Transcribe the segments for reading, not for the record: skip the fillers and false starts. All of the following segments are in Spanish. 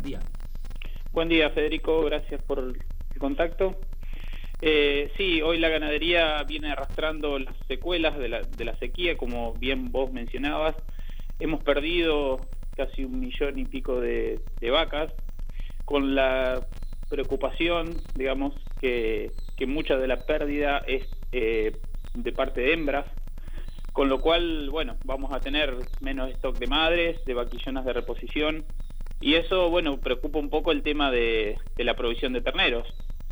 Buen día. Buen día, Federico, gracias por el contacto. Sí, hoy la ganadería viene arrastrando las secuelas de la sequía, como bien vos mencionabas. Hemos perdido casi 1,5 millones de vacas, con la preocupación, digamos, que mucha de la pérdida es de parte de hembras, con lo cual, bueno, vamos a tener menos stock de madres, de vaquillonas de reposición, y eso, bueno, preocupa un poco el tema de la provisión de terneros.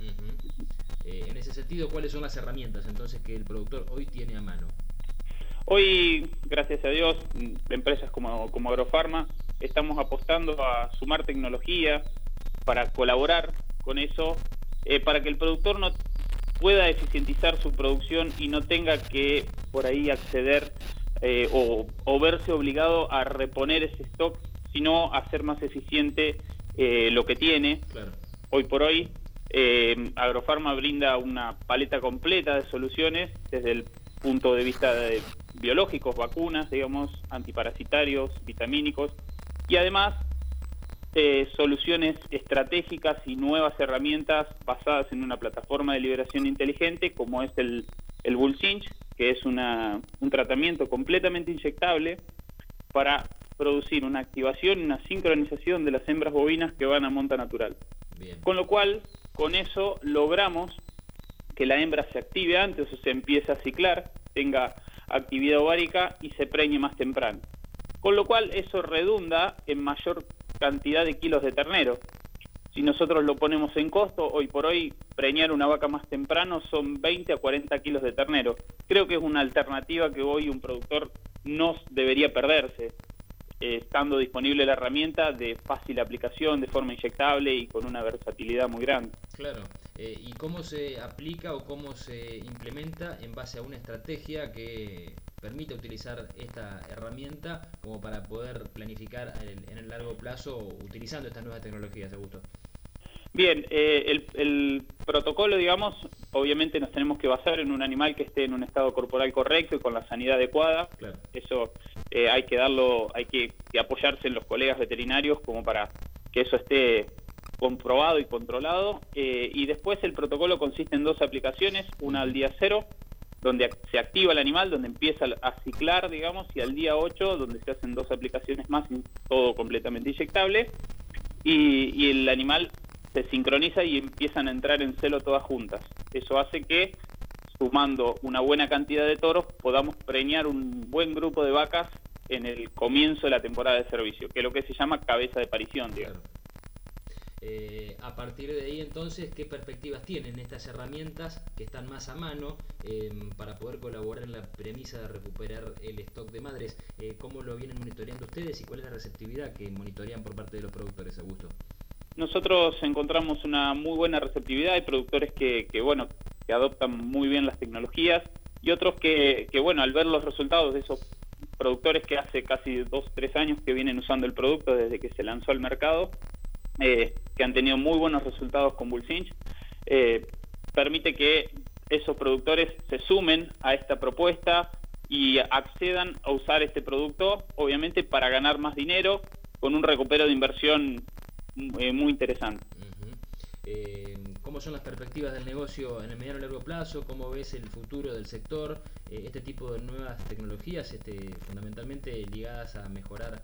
En ese sentido, ¿cuáles son las herramientas entonces que el productor hoy tiene a mano? Hoy, gracias a Dios, empresas como Agrofarma, estamos apostando a sumar tecnología para colaborar con eso, para que el productor no pueda eficientizar su producción y no tenga que por ahí acceder o verse obligado a reponer ese stock, sino hacer más eficiente lo que tiene. Claro. Hoy por hoy, Agrofarma brinda una paleta completa de soluciones desde el punto de vista de biológicos, vacunas, digamos, antiparasitarios, vitamínicos, y además soluciones estratégicas y nuevas herramientas basadas en una plataforma de liberación inteligente como es el Bullcinch, que es un tratamiento completamente inyectable para producir una activación y una sincronización de las hembras bovinas que van a monta natural. Bien. Con lo cual, con eso logramos que la hembra se active antes, o se empiece a ciclar, tenga actividad ovárica y se preñe más temprano. Con lo cual eso redunda en mayor cantidad de kilos de ternero. Si nosotros lo ponemos en costo, hoy por hoy preñar una vaca más temprano son 20 a 40 kilos de ternero. Creo que es una alternativa que hoy un productor no debería perderse, estando disponible la herramienta de fácil aplicación, de forma inyectable y con una versatilidad muy grande. Claro. ¿Y cómo se aplica o cómo se implementa en base a una estrategia que permite utilizar esta herramienta como para poder planificar en el largo plazo utilizando estas nuevas tecnologías, Augusto? Bien, el protocolo, digamos, obviamente nos tenemos que basar en un animal que esté en un estado corporal correcto y con la sanidad adecuada. Claro. Eso hay que apoyarse en los colegas veterinarios como para que eso esté comprobado y controlado. Y después el protocolo consiste en 2 aplicaciones, una al día 0, donde se activa el animal, donde empieza a ciclar, digamos, y al día 8, donde se hacen 2 aplicaciones más, todo completamente inyectable, y el animal se sincroniza y empiezan a entrar en celo todas juntas. Eso hace que, sumando una buena cantidad de toros, podamos preñar un buen grupo de vacas en el comienzo de la temporada de servicio, que es lo que se llama cabeza de parición, digamos. Claro. A partir de ahí, entonces, ¿qué perspectivas tienen estas herramientas que están más a mano para poder colaborar en la premisa de recuperar el stock de madres? ¿Cómo lo vienen monitoreando ustedes y cuál es la receptividad que monitorean por parte de los productores, Augusto? Nosotros encontramos una muy buena receptividad. Hay productores que adoptan muy bien las tecnologías y otros que bueno, al ver los resultados de esos productores que hace casi 2-3 años que vienen usando el producto desde que se lanzó al mercado, que han tenido muy buenos resultados con Bullcinch, permite que esos productores se sumen a esta propuesta y accedan a usar este producto, obviamente para ganar más dinero, con un recupero de inversión muy interesante. ¿Cómo son las perspectivas del negocio en el mediano y largo plazo? ¿Cómo ves el futuro del sector? Este tipo de nuevas tecnologías, fundamentalmente ligadas a mejorar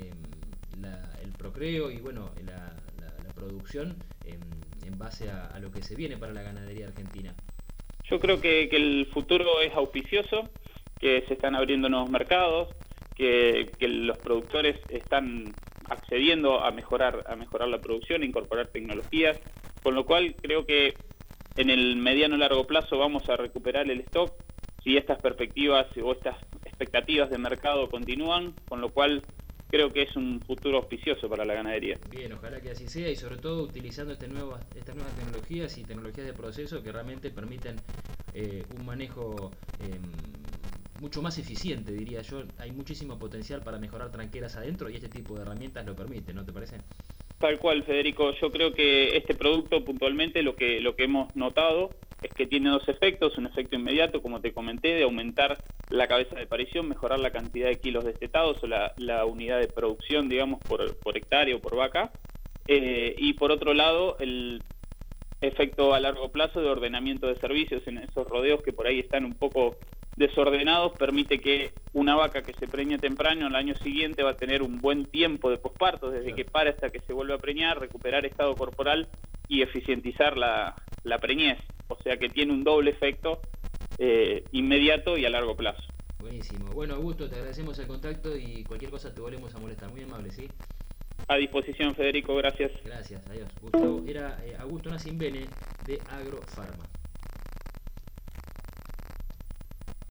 el procreo y bueno, la producción en base a lo que se viene para la ganadería argentina. Yo creo que el futuro es auspicioso, que se están abriendo nuevos mercados, que los productores están accediendo a mejorar la producción, a incorporar tecnologías, con lo cual creo que en el mediano y largo plazo vamos a recuperar el stock si estas perspectivas o estas expectativas de mercado continúan, con lo cual creo que es un futuro auspicioso para la ganadería. Bien, ojalá que así sea y sobre todo utilizando estas nuevas tecnologías y tecnologías de proceso que realmente permiten un manejo mucho más eficiente, diría yo. Hay muchísimo potencial para mejorar tranqueras adentro y este tipo de herramientas lo permite, ¿no te parece? Tal cual, Federico. Yo creo que este producto puntualmente lo que hemos notado es que tiene 2 efectos. Un efecto inmediato, como te comenté, de aumentar la cabeza de parición, mejorar la cantidad de kilos destetados o la unidad de producción, digamos, por hectárea o por vaca. y por otro lado el efecto a largo plazo de ordenamiento de servicios en esos rodeos que por ahí están un poco desordenados, permite que una vaca que se preñe temprano al año siguiente va a tener un buen tiempo de posparto, desde que para hasta que se vuelve a preñar, recuperar estado corporal y eficientizar la preñez, o sea que tiene un doble efecto inmediato y a largo plazo. Buenísimo. Bueno, Augusto, te agradecemos el contacto y cualquier cosa te volvemos a molestar. Muy amable, ¿sí? A disposición, Federico, gracias. Gracias, adiós. Gustavo, era Augusto Nacimbene de Agrofarma.